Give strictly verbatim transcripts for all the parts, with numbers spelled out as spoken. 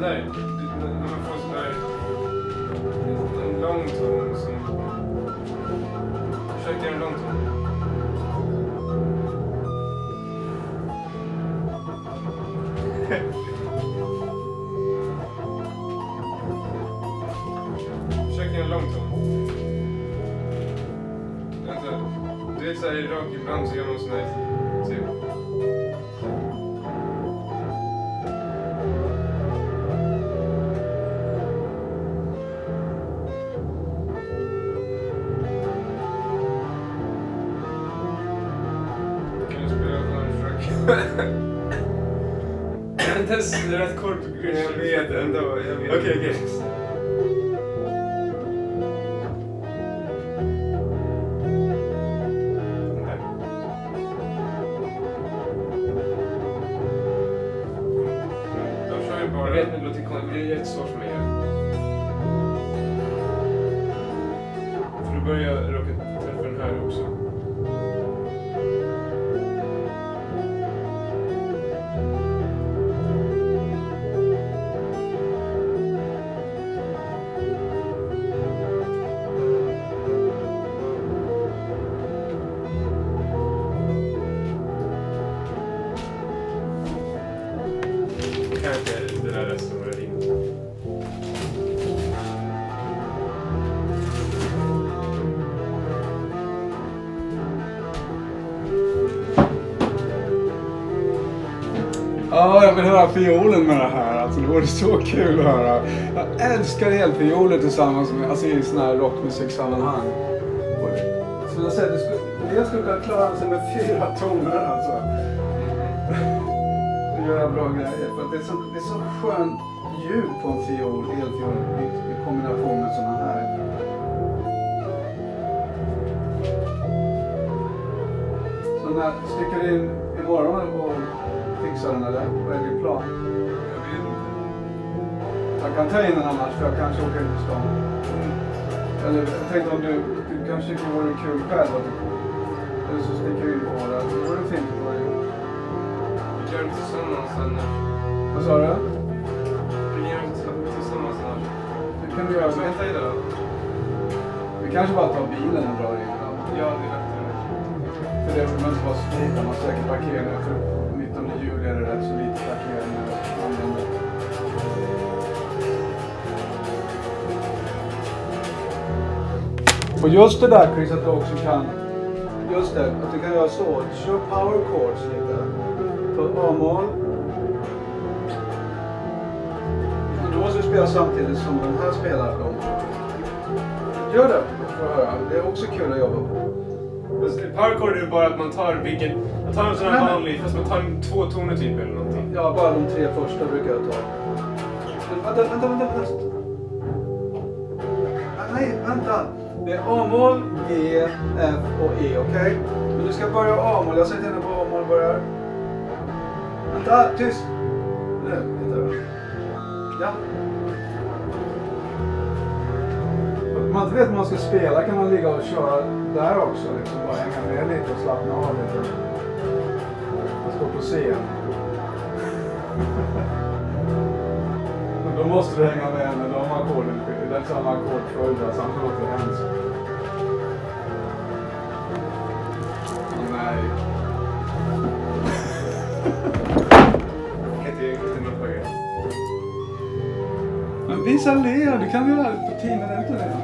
där, när man får sån där en lång ton som... Försök göra en lång ton. Försök göra en lång ton. Alltså, du vet såhär i rock, ibland så gör man sån här typ. Det är rätt kort. Jag vet ändå. Okej, okej. Okay, okay. De kör ju bara... Jag vet inte, det är jättesvårt för mig. För du börjar råka träffa den här också. Kanske det där resten var det inte. Ja, jag vill höra fiolen med det här. Alltså, det vore så kul att höra. Jag älskar elfioler tillsammans med, alltså i sån här rockmusiksammanhang. Så jag säger, det skulle, jag skulle kunna klara sig med fyra toner alltså. Göra bra grejer. För att det är så, det är så skönt ljud på en fiol, elfiol i, i kombination med såna här. Så när sticker in imorgon och fixar den eller? Vad är din plan? Jag vet inte. Jag kan ta in den annars för jag kanske åker in till stan. Mm. Eller jag tänkte om du, du kanske tycker det vore kul själv att du, eller så sticker du in på det. Det vore fint att vara ihop. Vi gör det tillsammans annars. Vad sa du? Vi gör det tillsammans annars. Det kan du göra. Så vänta i det då. Vi kanske bara tar bilen och drar in då. Ja, det är lättare. För det behöver inte vara så lite. Man säkert parkera för nittonde juli är det rätt så lite parkering att använda. Och just det där Chris, att du också kan, just det, att du kan göra så, kör power chords lite på A-moll. Då måste du spela samtidigt som den här spelar dem. Gör det, för att höra. Det är också kul att jobba på. Powerchord är ju bara att man tar vilken, man tar en sån här vanlig, fast man tar två toner typ eller någonting. Ja, bara de tre första brukar jag ta. Men vänta, vänta, vänta, vänta. Nej, vänta. Det är A-moll, G, F och E, okej? Okay? Men du ska börja A-moll. Jag sätter henne på A-moll börjar. Vänta, tyst. Nu, hittar du. Ja. Om man inte vet hur man ska spela kan man ligga och köra där också. Liksom bara hänga med lite och slappna av lite. Jag står på scen. Men då måste du hänga med med de ackorden. Det är samma ackordföljda så han låter hemskt. Nej. Jag kan inte riktigt något högre. Men visa Lea, du kan göra det på tio minuter redan.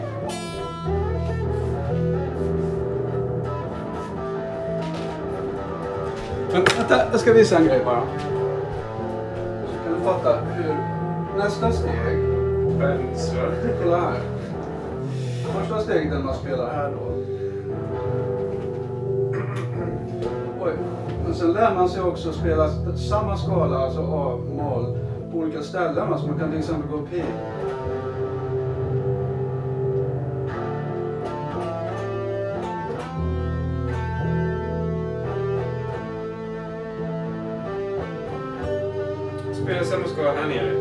Men vänta, jag ska visa en grej bara. Så kan du fatta hur nästa steg. Vänstra. Kolla här. Första steget när man spelar här då. Oj. Men sen lär man sig också spela samma skala, alltså A-moll, på olika ställen. Alltså man kan till exempel gå P. Spela samma skala här nere.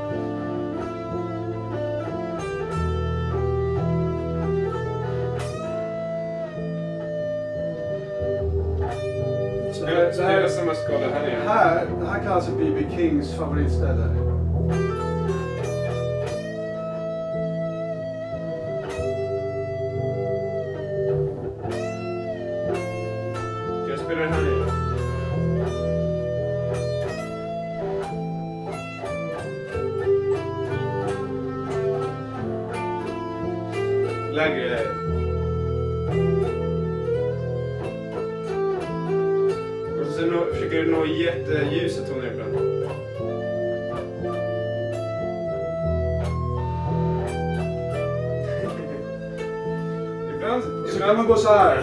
Spela, spela samma skala här nere. Här, det här kallas B B Kings favoritställe. lägre. Och så nå, försöker du nå jätteljusa toner ibland. ibland, Så kan man gå så här.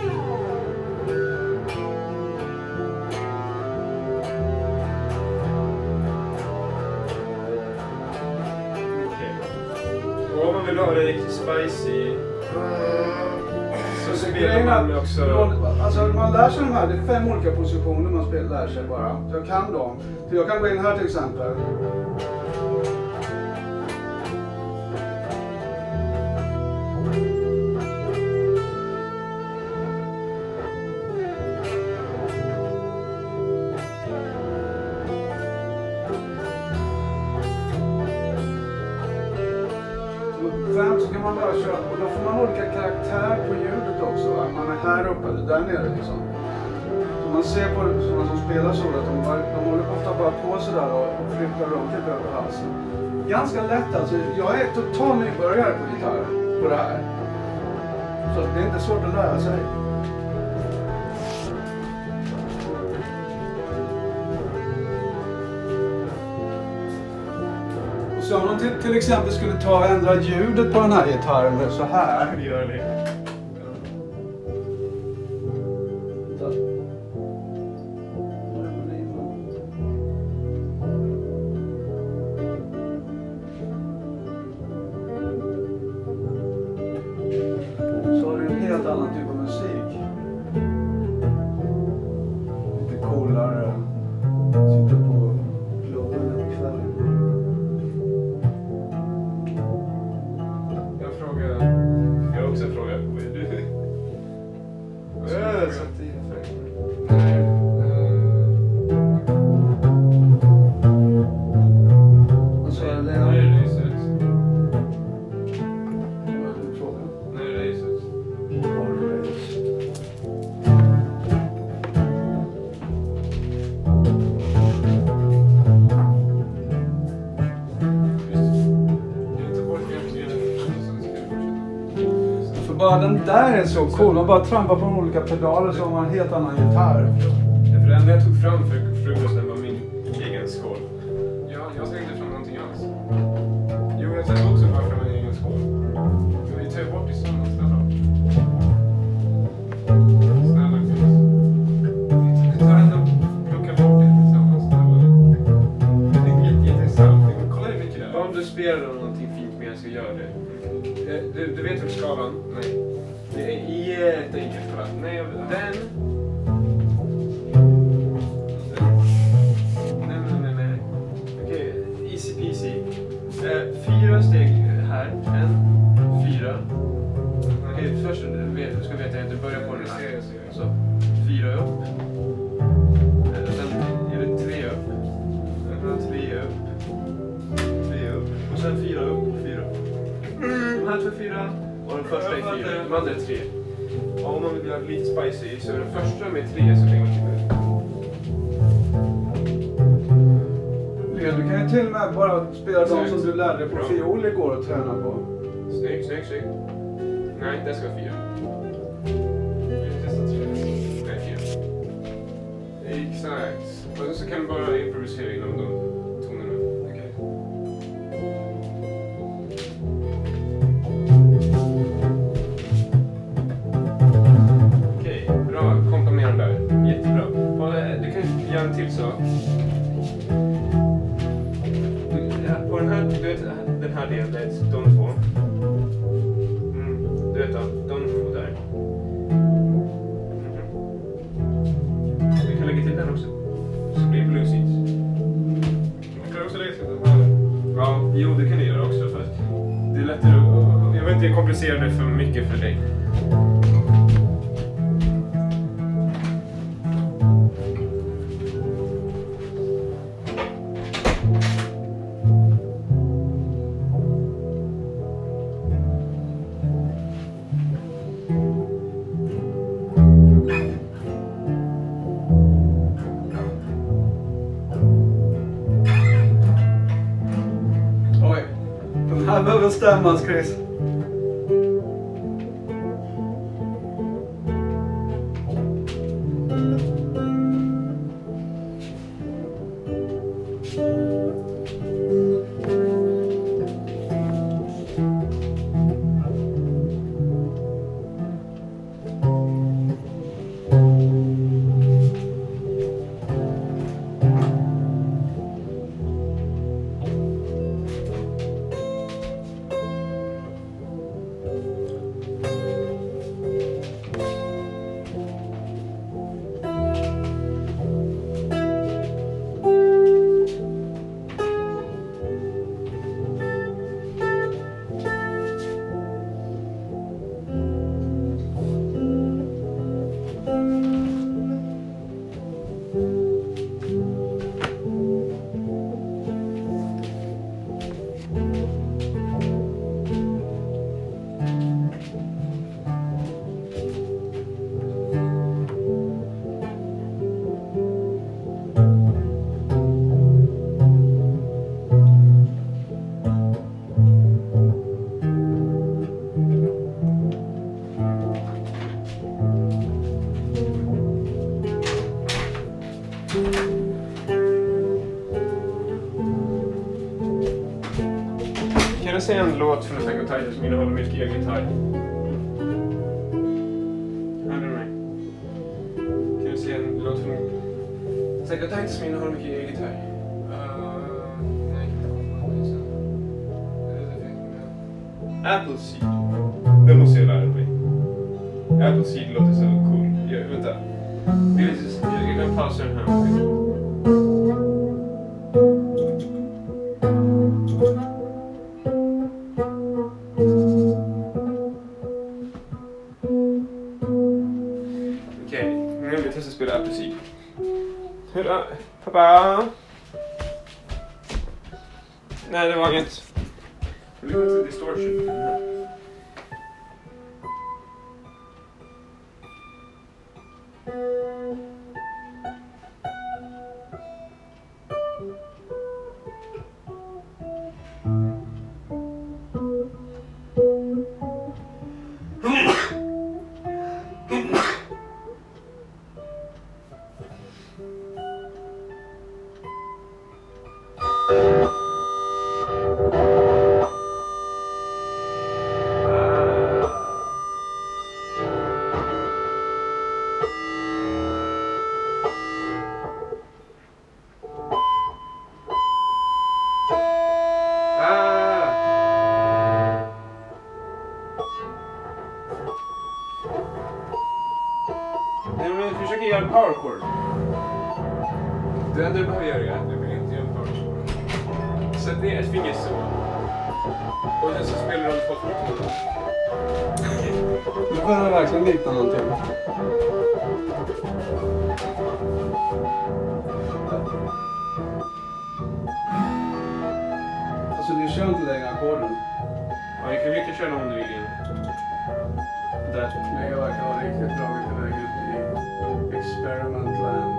Om man vill ha det riktigt spicy så spelar man också... Alltså man lär sig de här, det är fem olika positioner man spelar, lär sig bara. Så jag kan dem. Så jag kan gå in här till exempel. Så kan man bara köra, och då får man olika karaktär på ljudet också. Va? Man är här uppe eller där nere liksom. Så man ser på sådana som spelar så att de, de håller ofta bara på sådär och, och flyttar runt lite över halsen. Ganska lätt alltså. Jag är total nybörjare på gitarr på det här. Så det är inte svårt att lära sig. Så om man till, till exempel skulle ta och ändra ljudet på den här gitarren så här. Vi gör det. Så har du en helt annan typ av musik. Lite coolare. Sitter på klubben en kväll. Jag har också en fråga. Vad är du? Vad ska du fråga? Nej. Vad sa du? När är racet? Vad är din fråga? När är racet? Har du race? För bara den där är så cool. Man bara trampar på de olika pedaler så har man en helt annan gitarr. För det enda jag tog fram för frukosten var min egen skål. Ja, jag tog inte fram någonting alls. Jo, jag tog också bara fram min egen skål. Men vi tar bort tillsammans, snälla. Snälla, Chris. Vi tar ändå plocka bort det tillsammans. Det är jätteintressant. Kolla hur mycket det är. Om du spelar någonting fint med jag ska göra det. Du, du vet hur skalan? Nej. Det är jätteenkelt. Kolla. Nej, den... Nej, nej, nej, nej. Okej, easy peasy. Eh, fyra steg här. En, fyra. Okej, först du ska veta att du börjar på den här. Så, fyra upp. Eh, sen är det tre upp. Sen tre upp. Tre upp. Och sen fyra upp och fyra upp. De här två är fyra och den första är fyra. De andra är tre. Och om man vill göra lite spicy så är den första med tre så lägger man till det. Du kan ju till och med bara spela de som du lärde dig på fiol igår och träna på. Snyggt, snyggt, snyggt. Nej, det ska vara fyra. Vi testar tre. Nej, fyra. Exakt. Och så kan du bara improvisera inom de tonerna. Okej. Okej, bra. Komprimera den där. Jättebra. Och du kan göra en till sak. På den här, du vet, den här delen, det är de två. Mm, du vet, de två där. Mm. Vi kan lägga till den också. Så blir det bluesigt. Du kan också lägga till den här. Ja, jo, det kan du göra också. För att det är lättare att... Jag vill inte komplicera det för mycket för dig. Här behöver stämmas, Chris. se en låt från Attack on Titan som innehåller mycket elgitarr? Hörde du mig? Kan du se en låt från Attack on Titan som innehåller mycket elgitarr? Appleseed. Det måste jag lära mig. Appleseed låter så cool. Jag, vänta. Jag kan pausa den här. Okej, nu vill jag testa att spela Appleseed. Hurra, pappa! Nej, det var inget. Det var lite distortion. Försöker göra en power chord. Det enda du behöver göra är att du vill inte göra en power chord. Sätt ner ett finger så. Och sen så spelar du två fort. Det börjar verkligen likna någonting. Alltså du kör inte längre ackorden. Ja, jag kan lika köra om du vill igen. Där. Nej, jag verkar ha riktigt dragit iväg ut i Experiment Land.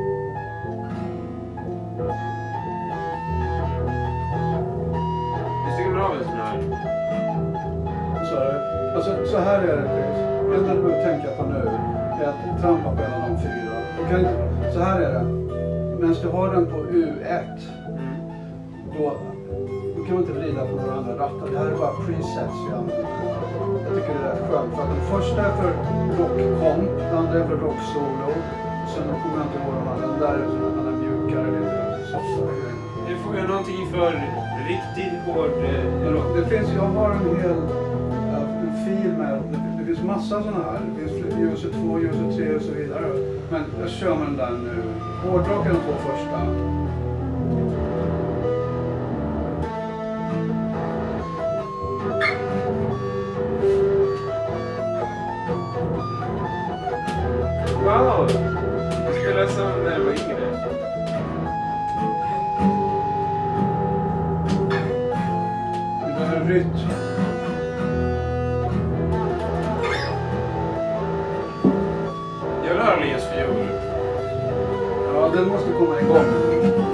Vi stänger av en sån här. Så, alltså, så här är det. Det enda du behöver tänka på nu är att trampa på en av de fyra. Du kan inte, så här är det. Medan du har den på U ett, då, då kan man inte vrida på några andra rattar. Det här är bara presets vi använder. Jag tycker det är rätt skönt. För att den första är för rock-comp, den andra är för rock-solo. Sen kommer jag inte ihåg de andra. Den där är som den är mjukare, lite softare grejer. Nu får jag någonting för riktigt hård eh, rock. Det finns, jag har en hel uh, en fil med, det, det finns massa sådana här. Det finns user två, user tre och så vidare. Men jag kör med den där nu. Hårdrock är de två första. Wow! Jag spelar som när jag var yngre. Det är en rytm. Jag vill höra Linus fiol. Ja, den måste komma igång.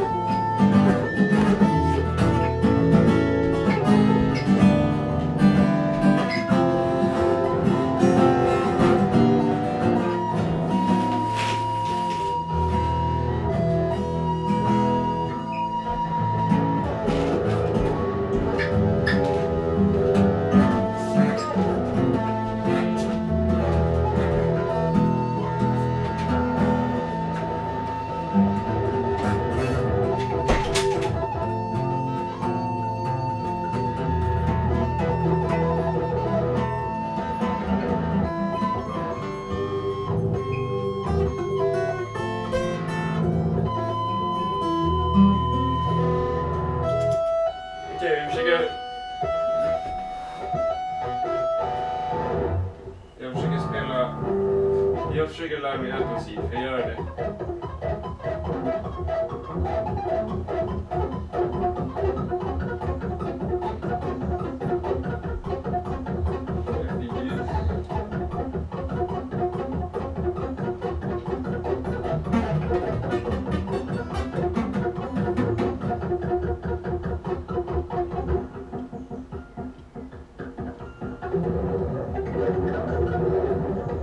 Okej, vi försöker... Jag försöker spela... Jag försöker lära mig Appleseed, för jag gör det.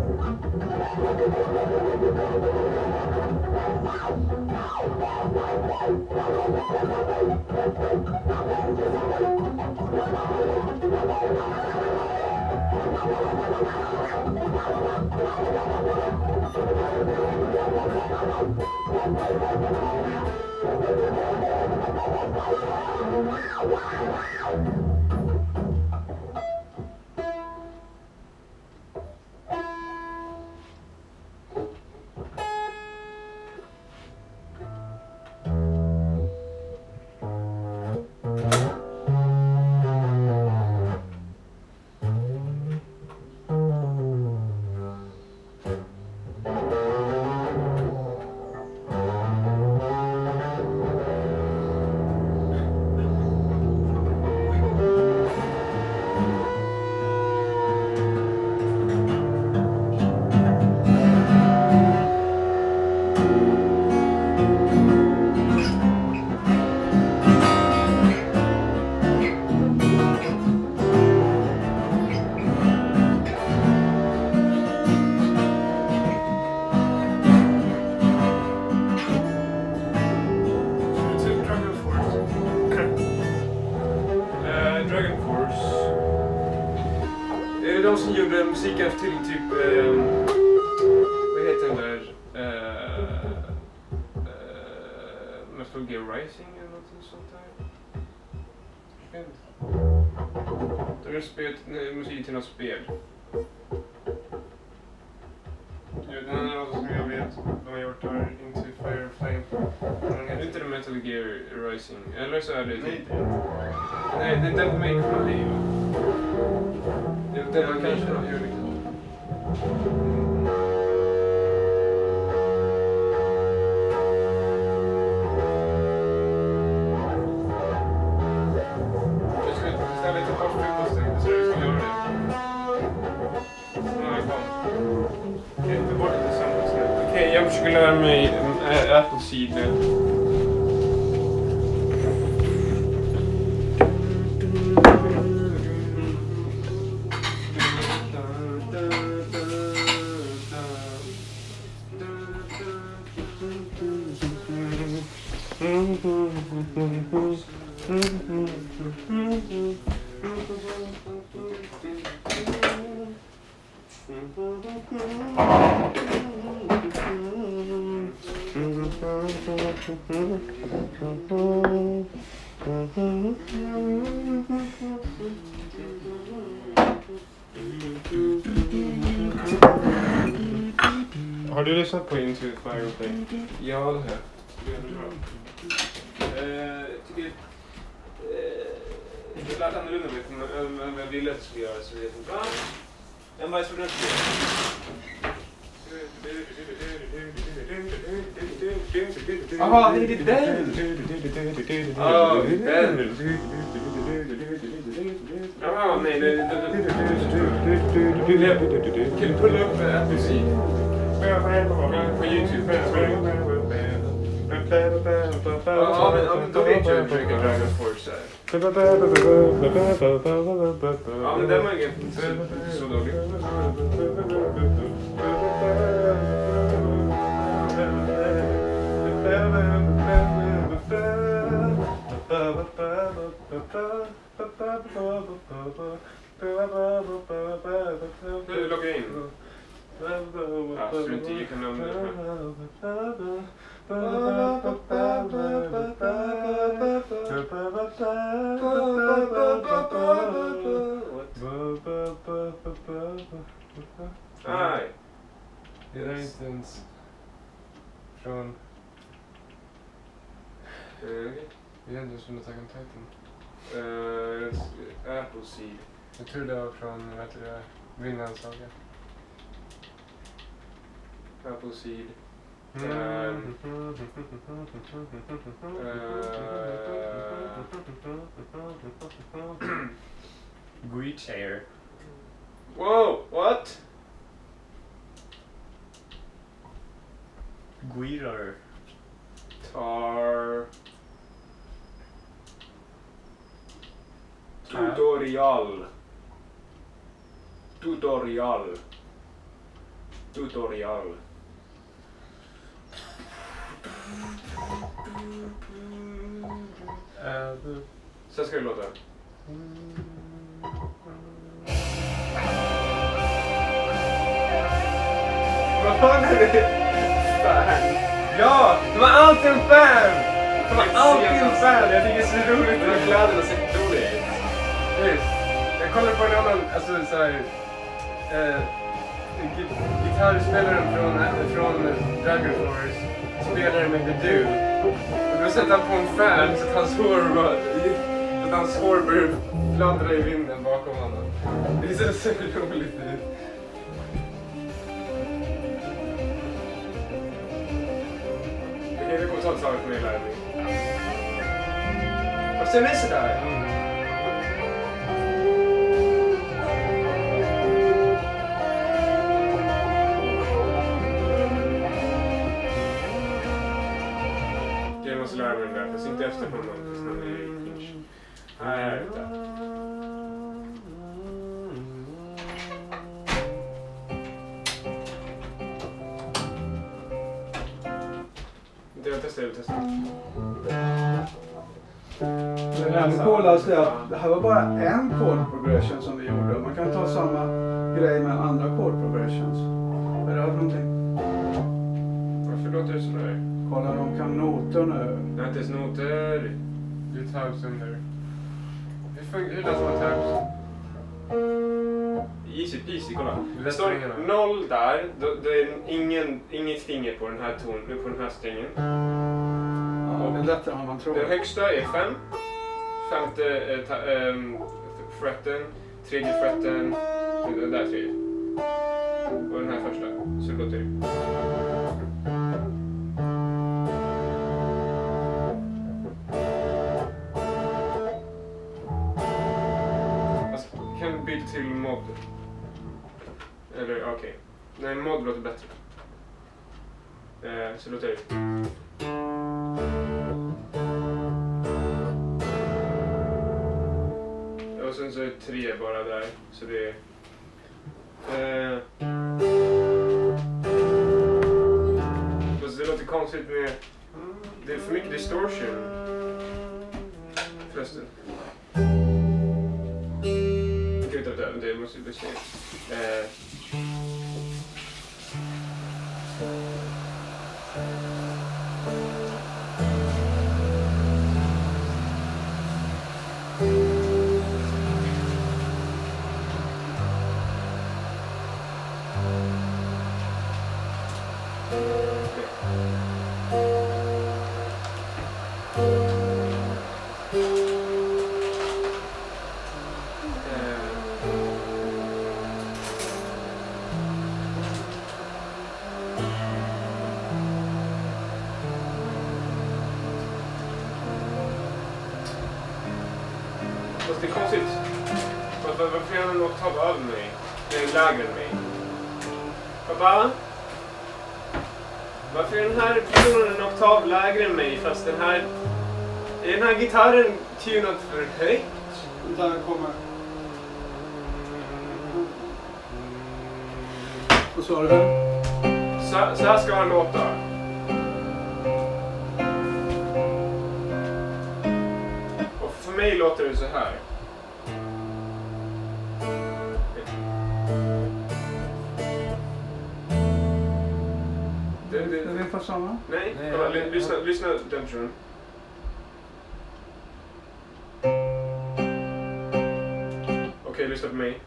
De som gjorde musiken till typ, eh, vad heter den där, eh, eh, Metal Gear Rising eller något sånt där. Jag vet inte. De har spelat musik till något spel. Ja, den är något som jag vet de har gjort här, Into Fire Flame. Är det inte det Metal Gear Rising? Eller så är det typ... Nej, det är Devil May Cry. Det var kanske de gör liksom. Jag ska ställa lite kort frukosten så du ska göra det. Okej, vi bort det tillsammans nu. Okej, jag försöker lära mig äh, Apple Seed nu. Har du lyssnat på Into Fire Flame? Ja, det har jag. Det är bra. Eh, jag tycker... Eh, det lät annorlunda men jag ville att det skulle göra så vet inte. Ah, en bajs för den Jaha, det är den! Ja, den! Jaha, nej, nej, nej. Kan du pulla upp Apple Seed? På YouTube. Ja, men då vet jag hur mycket Dragon Force är. Ja, men den var inte så dålig. Nu loggar jag in. Ja, strunt i, jag kan lämna det. Nej. Det är inte ens från... Det är inte ens från Attack on Titan. Uh, Apple Seed. Jag tror det var från, vad heter det, Vinland Saga. Apple Seed. Um, uh, Guitar. Whoa, what? Guitar. Tar. Tutorial. Tutorial. Tutorial. Uh, Sen ska det låta. Vad fan är det? Fan. Ja, det var alltid en fan! Det var alltid en fan! Jag tycker det är så roligt. De här kläderna ser roliga ut. Visst. Jag kollade på en annan, alltså såhär... Eh, git- gitarrspelaren från, från Dragon Force spelade med Bedu. Och då sätter han på en fan så att hans hår bara... Så att hans hår börjar fladdra i vinden bakom honom. Det ser så roligt ut. Okej, vi kommer ta tillsammans med mig, lärare. Och sen är det sådär. Jag måste lära mig den där, fast inte efter honom, fast han är cringe. Nej, jag vet inte. Det jag testar, jag vill testa. Det enda coolaste är att det här var bara en chord progression som vi gjorde. Man kan ta samma grej med andra chord progressions. Är det någonting? Varför låter det sådär? Kolla, de kan noter nu. Jag har inte ens noter. Det är tabs under. Hur, fun- hur läser man tabs? Easy peasy, kolla. Det Det står strängarna. noll där. Då- Det är ingen, inget finger på den här ton, på den här strängen. Ja, det är lättare än vad man tror. Den högsta är fem. Femte eh, ta, ehm, fretten. Tredje fretten. Den där tredje. Och den här första. Så låter det. Alltså, kan du byta till mod? Eller okej. Okay. Nej, mod låter bättre. Eh, så låter det. Och sen så är det tre bara där. Så det är... Eh, fast det låter konstigt med... Det är för mycket distortion. Förresten. Gud, vänta, vänta, det måste vi se. Eh, Fast det är konstigt. Varför, varför är han en oktav över mig? Eller lägre än mig? Pappa? Varför är den här personen en oktav lägre än mig fast den här... Är den här gitarren tunad för högt? Där kommer... Vad sa du? Så, så här ska han låta. Och för mig låter det så här. Det, det, Är vi på samma? nej, Nej, kolla, jag- ly- lyssna, lyssna den tror jag. Okej, lyssna på mig.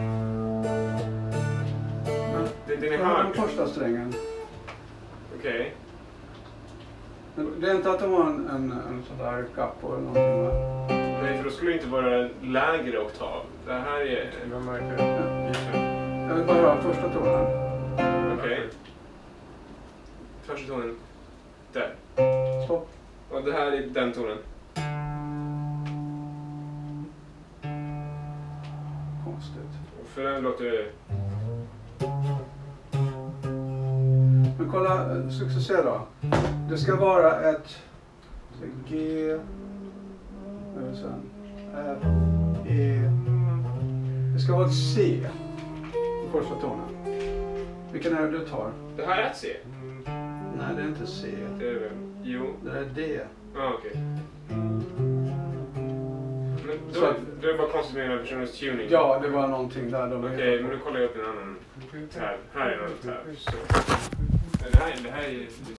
Men, Det, den är kolla hög. den första strängen. Okej. Men det är inte att de har en, en, en sån där capo eller någonting, va? Nej, för då skulle det inte vara lägre oktav. Det här är... Vad märker du? Jag vill bara höra första tonen. Okej. Första tonen. Där. Stopp. Och det här är den tonen. Konstigt. Och för den låter det... Men kolla, ska vi se då. Det ska vara ett så G, nu sen, F, E. Det ska vara ett C i första tonen. Vilken är det du tar? Det här är ett C. Nej, det är inte C. Det är väl... Jo. Det är D. Ja, okej. Men då, Så att- då är det bara konstigt med den här personens tuning. Ja, det var någonting där de Okej, hittade men på. då kollar jag upp en annan tab. Här är någon tab. Så. Det här, det här är